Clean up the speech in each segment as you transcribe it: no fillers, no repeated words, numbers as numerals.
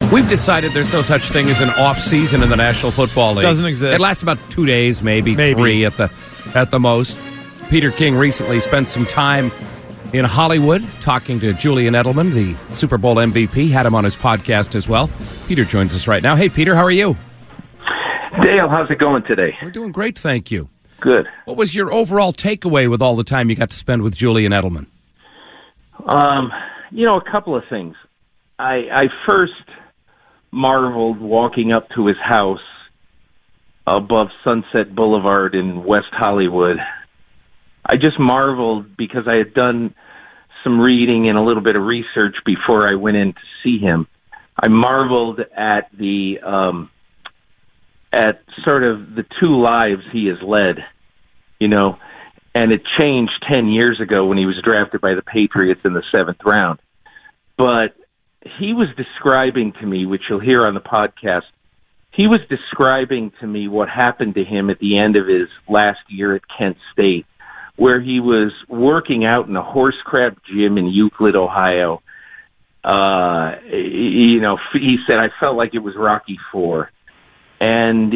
We've decided there's no such thing as an off season in the National Football League. Doesn't exist. It lasts about 2 days, maybe 3 at the most. Peter King recently spent some time in Hollywood talking to Julian Edelman, the Super Bowl MVP. Had him on his podcast as well. Peter joins us right now. Hey, Peter, how are you? Dale, how's it going today? We're doing great, thank you. Good. What was your overall takeaway with all the time you got to spend with Julian Edelman? A couple of things. I first marveled walking up to his house above Sunset Boulevard in West Hollywood. I just marveled because I had done some reading and a little bit of research before I went in to see him. I marveled at at sort of the two lives he has led, and it changed 10 years ago when he was drafted by the Patriots in the 7th round. But he was describing to me, which you'll hear on the podcast, he was describing to me what happened to him at the end of his last year at Kent State, where he was working out in a horse crap gym in Euclid, Ohio. He said, I felt like it was Rocky IV. And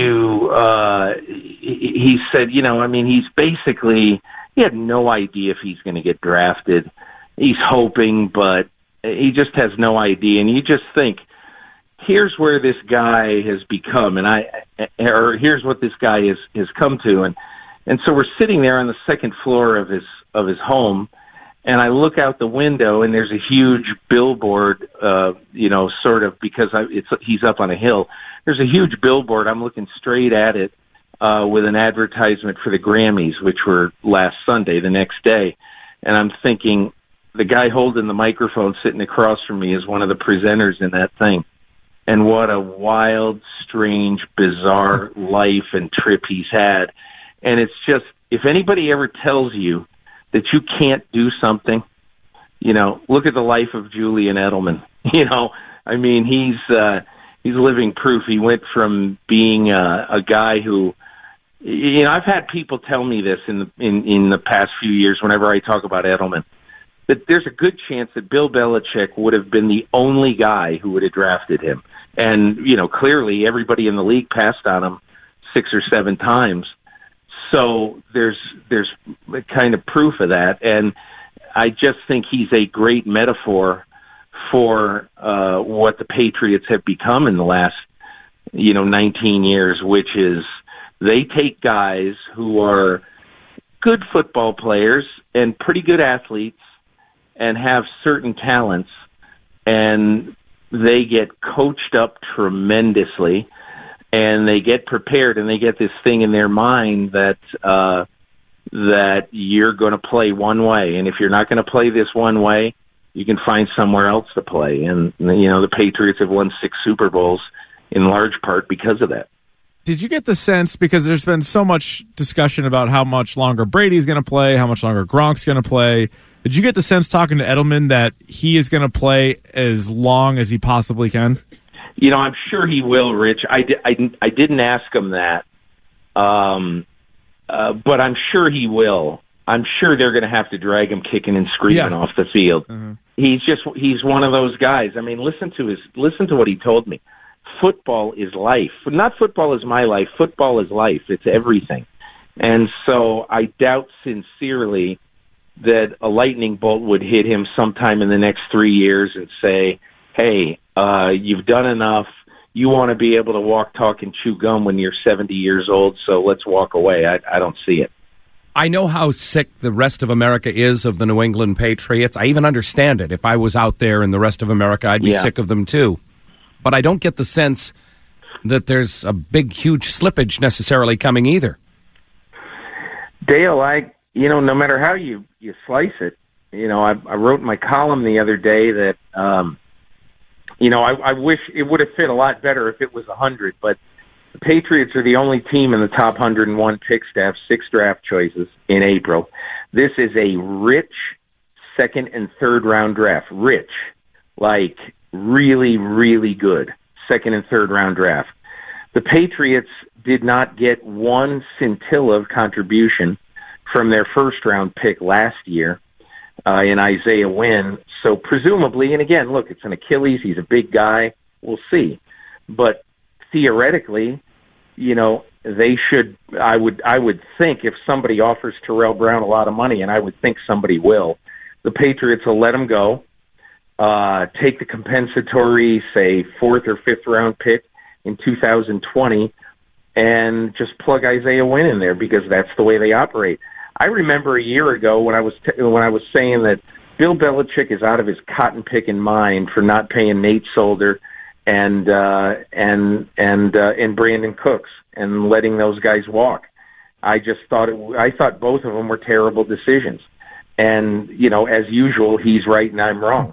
he said, he's basically, he had no idea if he's going to get drafted. He's hoping, but he just has no idea. And you just think, here's where this guy has become, or here's what this guy has come to. And so we're sitting there on the second floor of his home, and I look out the window, and there's a huge billboard, sort of because he's up on a hill. There's a huge billboard. I'm looking straight at it with an advertisement for the Grammys, which were last Sunday, the next day. And I'm thinking, the guy holding the microphone sitting across from me is one of the presenters in that thing. And what a wild, strange, bizarre life and trip he's had. And it's just, if anybody ever tells you that you can't do something, look at the life of Julian Edelman. He's living proof. He went from being a guy who, I've had people tell me this in the past few years whenever I talk about Edelman, that there's a good chance that Bill Belichick would have been the only guy who would have drafted him. And, clearly everybody in the league passed on him 6 or 7 times. So there's kind of proof of that. And I just think he's a great metaphor for what the Patriots have become in the last, 19 years, which is they take guys who are good football players and pretty good athletes and have certain talents, and they get coached up tremendously, and they get prepared, and they get this thing in their mind that you're going to play one way, and if you're not going to play this one way, you can find somewhere else to play. And, the Patriots have won 6 Super Bowls in large part because of that. Did you get the sense, because there's been so much discussion about how much longer Brady's going to play, how much longer Gronk's going to play, did you get the sense talking to Edelman that he is going to play as long as he possibly can? I'm sure he will, Rich. I didn't ask him that, but I'm sure he will. I'm sure they're going to have to drag him kicking and screaming off the field. Mm-hmm. He's one of those guys. I mean, listen to what he told me. Football is life. Not football is my life. Football is life. It's everything. And so I doubt sincerely that a lightning bolt would hit him sometime in the next 3 years and say, hey, you've done enough. You want to be able to walk, talk, and chew gum when you're 70 years old, so let's walk away. I don't see it. I know how sick the rest of America is of the New England Patriots. I even understand it. If I was out there in the rest of America, I'd be sick of them too. But I don't get the sense that there's a big, huge slippage necessarily coming either. Dale, no matter how you slice it, I wrote in my column the other day that, I wish it would have fit a lot better if it was 100, but the Patriots are the only team in the top 101 picks to have 6 draft choices in April. This is a rich second and third round draft. Rich, like really, really good second and third round draft. The Patriots did not get one scintilla of contribution from their first round pick last year in Isaiah Wynn. So presumably, and again, look, it's an Achilles. He's a big guy. We'll see. But theoretically, you know, they should. I would think if somebody offers Terrell Brown a lot of money, and I would think somebody will, the Patriots will let him go, take the compensatory, say, 4th or 5th round pick in 2020, and just plug Isaiah Wynn in there because that's the way they operate. I remember a year ago when I was saying that Bill Belichick is out of his cotton picking mind for not paying Nate Solder and Brandon Cooks and letting those guys walk. I thought both of them were terrible decisions. And, you know, as usual, he's right and I'm wrong.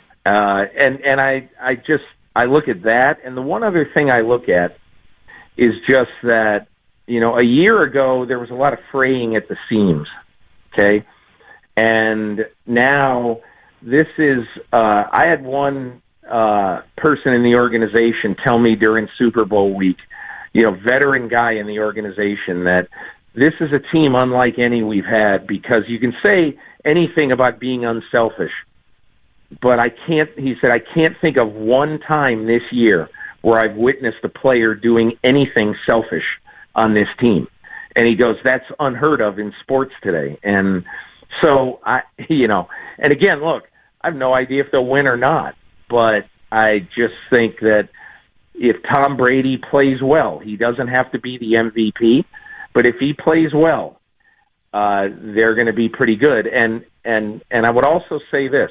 And I look at that. And the one other thing I look at is just that, you know, a year ago there was a lot of fraying at the seams. Okay. And now this is, I had one person in the organization tell me during Super Bowl week, you know, veteran guy in the organization, that this is a team unlike any we've had, because you can say anything about being unselfish, but he said, I can't think of one time this year where I've witnessed a player doing anything selfish on this team. And he goes, that's unheard of in sports today. And so and again, look, I have no idea if they'll win or not, but I just think that if Tom Brady plays well, he doesn't have to be the MVP, but if he plays well, they're going to be pretty good. And I would also say this: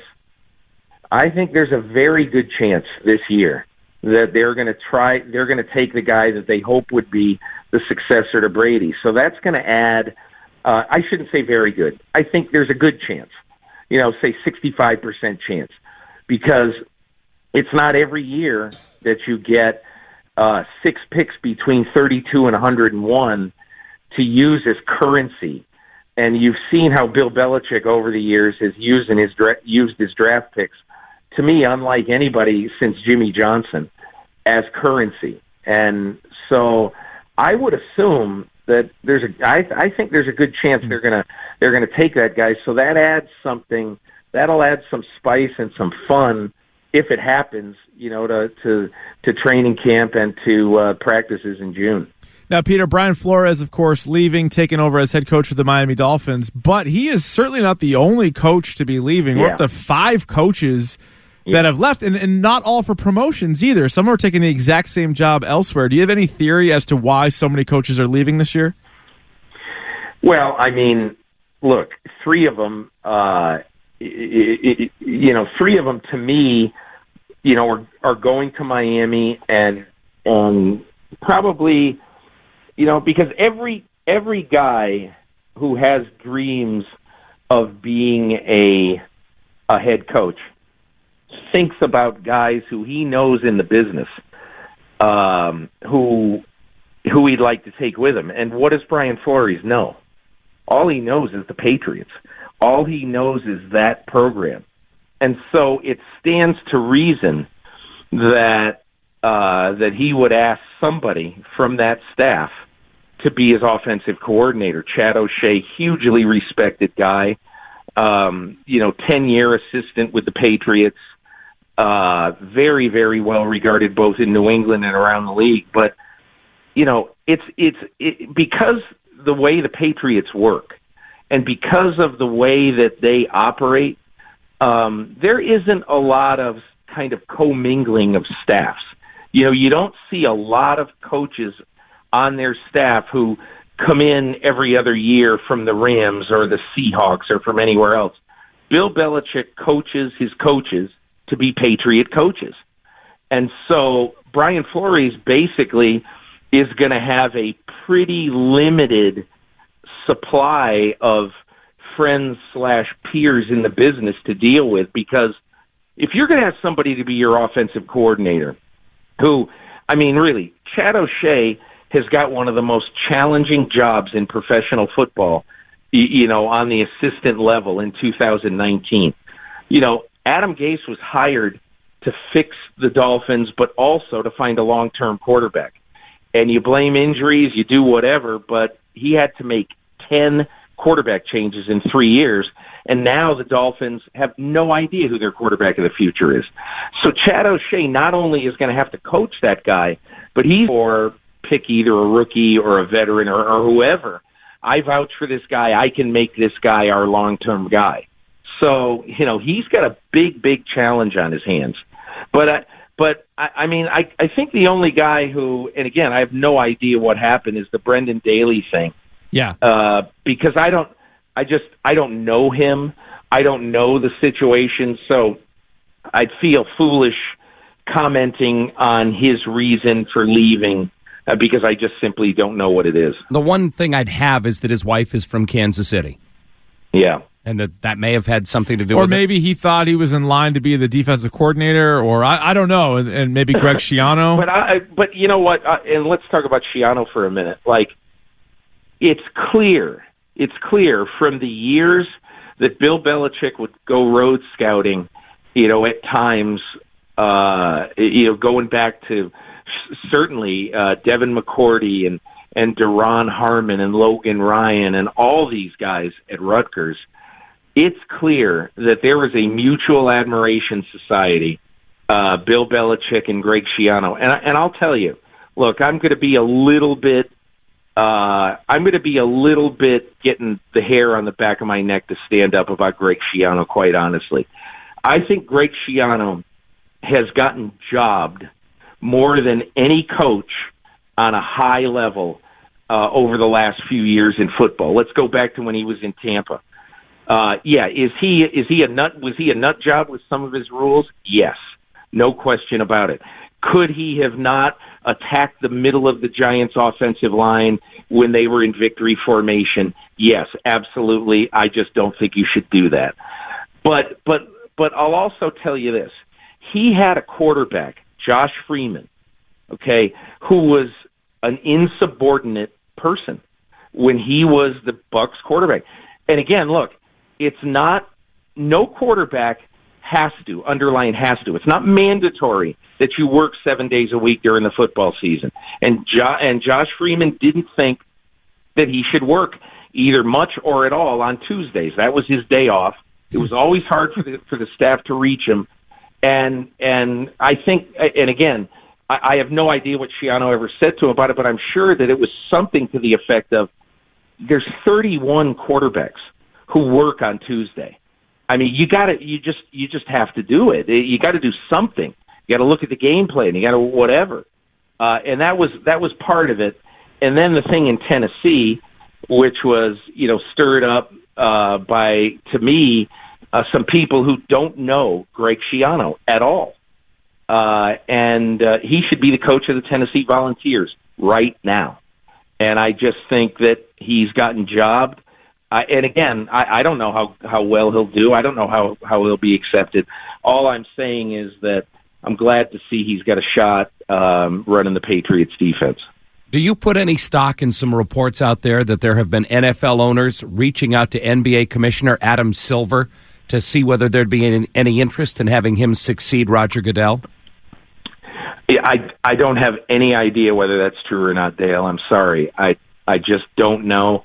I think there's a very good chance this year that they're going to take the guy that they hope would be the successor to Brady. So that's going to add, I shouldn't say very good. I think there's a good chance, say 65% chance, because it's not every year that you get 6 picks between 32 and 101 to use as currency. And you've seen how Bill Belichick over the years has used his draft picks, to me, unlike anybody since Jimmy Johnson, as currency. And so I would assume that I think there's a good chance they're gonna take that guy. So that adds something. That'll add some spice and some fun if it happens, to training camp and to practices in June. Now, Peter, Brian Flores, of course, leaving, taking over as head coach of the Miami Dolphins, but he is certainly not the only coach to be leaving. Yeah. We're up to 5 coaches that have left, and not all for promotions either. Some are taking the exact same job elsewhere. Do you have any theory as to why so many coaches are leaving this year? Well, I mean, look, 3 of them, 3 of them to me, are going to Miami, and probably, because every guy who has dreams of being a head coach thinks about guys who he knows in the business, who he'd like to take with him. And what does Brian Flores know? All he knows is the Patriots. All he knows is that program. And so it stands to reason that he would ask somebody from that staff to be his offensive coordinator. Chad O'Shea, hugely respected guy, 10-year assistant with the Patriots, very, very well regarded both in New England and around the league. But, it's because the way the Patriots work and because of the way that they operate, there isn't a lot of kind of commingling of staffs. You don't see a lot of coaches on their staff who come in every other year from the Rams or the Seahawks or from anywhere else. Bill Belichick coaches his coaches to be Patriot coaches. And so Brian Flores basically is going to have a pretty limited supply of friends/peers in the business to deal with, because if you're going to have somebody to be your offensive coordinator who, really, Chad O'Shea has got one of the most challenging jobs in professional football, on the assistant level in 2019. Adam Gase was hired to fix the Dolphins, but also to find a long-term quarterback. And you blame injuries, you do whatever, but he had to make 10 quarterback changes in 3 years, and now the Dolphins have no idea who their quarterback of the future is. So Chad O'Shea not only is going to have to coach that guy, but he's or pick either a rookie or a veteran or whoever. I vouch for this guy. I can make this guy our long-term guy. So, he's got a big, big challenge on his hands. But I think the only guy who, and again, I have no idea what happened, is the Brendan Daly thing. Yeah. Because I don't know him. I don't know the situation. So I'd feel foolish commenting on his reason for leaving because I just simply don't know what it is. The one thing I'd have is that his wife is from Kansas City. Yeah. And that may have had something to do with it. Or maybe he thought he was in line to be the defensive coordinator, or I don't know, and maybe Greg Schiano. But you know what? And let's talk about Schiano for a minute. It's clear from the years that Bill Belichick would go road scouting, at times, going back to certainly Devin McCourty and Daron Harmon and Logan Ryan and all these guys at Rutgers. It's clear that there was a mutual admiration society, Bill Belichick and Greg Schiano. And I'll tell you, look, I'm going to be a little bit getting the hair on the back of my neck to stand up about Greg Schiano, quite honestly. I think Greg Schiano has gotten jobbed more than any coach on a high level over the last few years in football. Let's go back to when he was in Tampa. Is he a nut? Was he a nut job with some of his rules? Yes, no question about it. Could he have not attacked the middle of the Giants' offensive line when they were in victory formation? Yes, absolutely. I just don't think you should do that. But I'll also tell you this: he had a quarterback, Josh Freeman, okay, who was an insubordinate person when he was the Bucs quarterback. And again, look. It's not, no quarterback has to, underline has to. It's not mandatory that you work 7 days a week during the football season. And Josh Freeman didn't think that he should work either much or at all on Tuesdays. That was his day off. It was always hard for the staff to reach him. And I think, and again, I have no idea what Schiano ever said to him about it, but I'm sure that it was something to the effect of, there's 31 quarterbacks who work on Tuesday. I mean, you just have to do it. You got to do something. You got to look at the game plan. You got to whatever. And that was part of it. And then the thing in Tennessee, which was stirred up by, to me, some people who don't know Greg Schiano at all. And he should be the coach of the Tennessee Volunteers right now. And I just think that he's gotten jobbed. And again, I don't know how well he'll do. I don't know how he'll be accepted. All I'm saying is that I'm glad to see he's got a shot running the Patriots defense. Do you put any stock in some reports out there that there have been NFL owners reaching out to NBA Commissioner Adam Silver to see whether there'd be any interest in having him succeed Roger Goodell? I don't have any idea whether that's true or not, Dale. I'm sorry. I just don't know.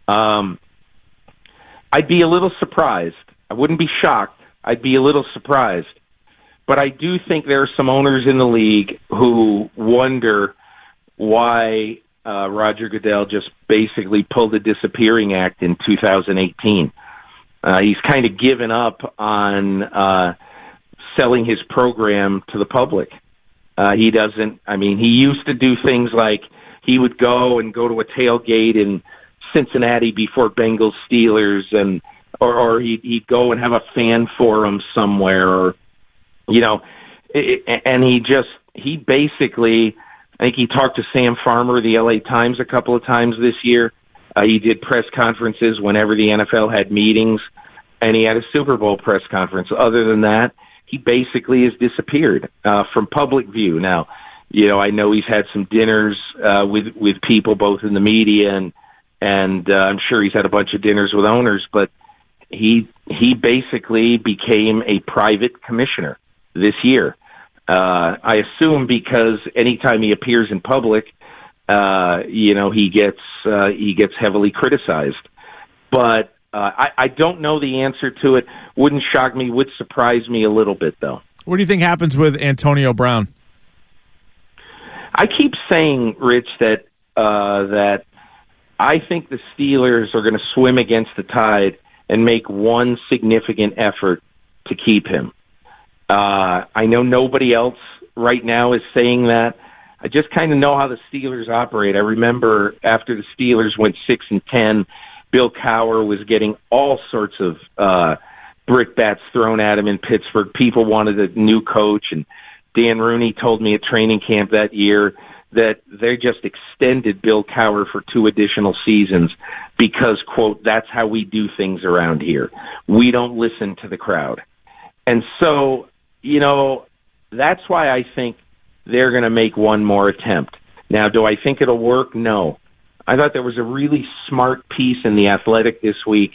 I'd be a little surprised. I wouldn't be shocked. I'd be a little surprised. But I do think there are some owners in the league who wonder why Roger Goodell just basically pulled the disappearing act in 2018. He's kind of given up on selling his program to the public. He doesn't, he used to do things like he would go to a tailgate in Cincinnati before Bengals Steelers, or he'd go and have a fan forum somewhere, or and he basically, I think he talked to Sam Farmer of the LA Times a couple of times this year. He did press conferences whenever the NFL had meetings, and he had a Super Bowl press conference. Other than that, he basically has disappeared from public view. Now, I know he's had some dinners with people both in the media and I'm sure he's had a bunch of dinners with owners, but he basically became a private commissioner this year. I assume because anytime he appears in public, he gets heavily criticized. But I don't know the answer to it. Wouldn't shock me, would surprise me a little bit, though. What do you think happens with Antonio Brown? I keep saying, Rich, that I think the Steelers are going to swim against the tide and make one significant effort to keep him. I know nobody else right now is saying that. I just kind of know how the Steelers operate. I remember after the Steelers went 6-10, Bill Cowher was getting all sorts of brickbats thrown at him in Pittsburgh. People wanted a new coach, and Dan Rooney told me at training camp that year that they just extended Bill Cowher for 2 additional seasons because, quote, that's how we do things around here. We don't listen to the crowd. And so, that's why I think they're going to make one more attempt. Now, do I think it'll work? No. I thought there was a really smart piece in The Athletic this week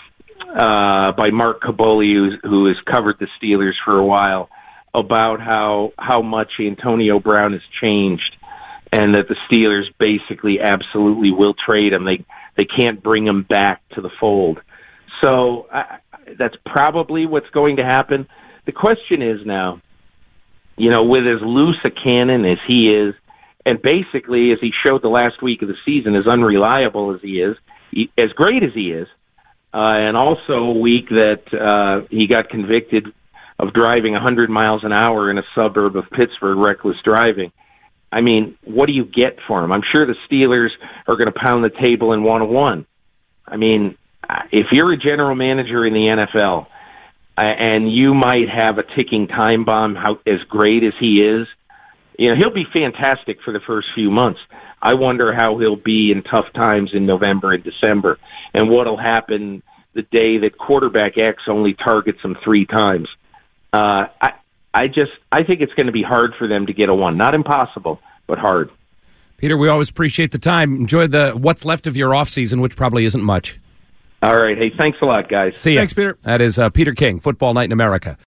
by Mark Caboli, who has covered the Steelers for a while, about how much Antonio Brown has changed and that the Steelers basically absolutely will trade him. They can't bring him back to the fold. So that's probably what's going to happen. The question is now, with as loose a cannon as he is, and basically, as he showed the last week of the season, as unreliable as he is, as great as he is, and also a week that he got convicted of driving 100 miles an hour in a suburb of Pittsburgh, reckless driving. I mean, what do you get for him? I'm sure the Steelers are going to pound the table and want to win. I mean, if you're a general manager in the NFL, and you might have a ticking time bomb, as great as he is, he'll be fantastic for the first few months. I wonder how he'll be in tough times in November and December, and what'll happen the day that quarterback X only targets him 3 times. I think it's going to be hard for them to get a 1. Not impossible, but hard. Peter, we always appreciate the time. Enjoy what's left of your off season, which probably isn't much. All right. Hey, thanks a lot, guys. See ya. Thanks, Peter. That is Peter King, Football Night in America.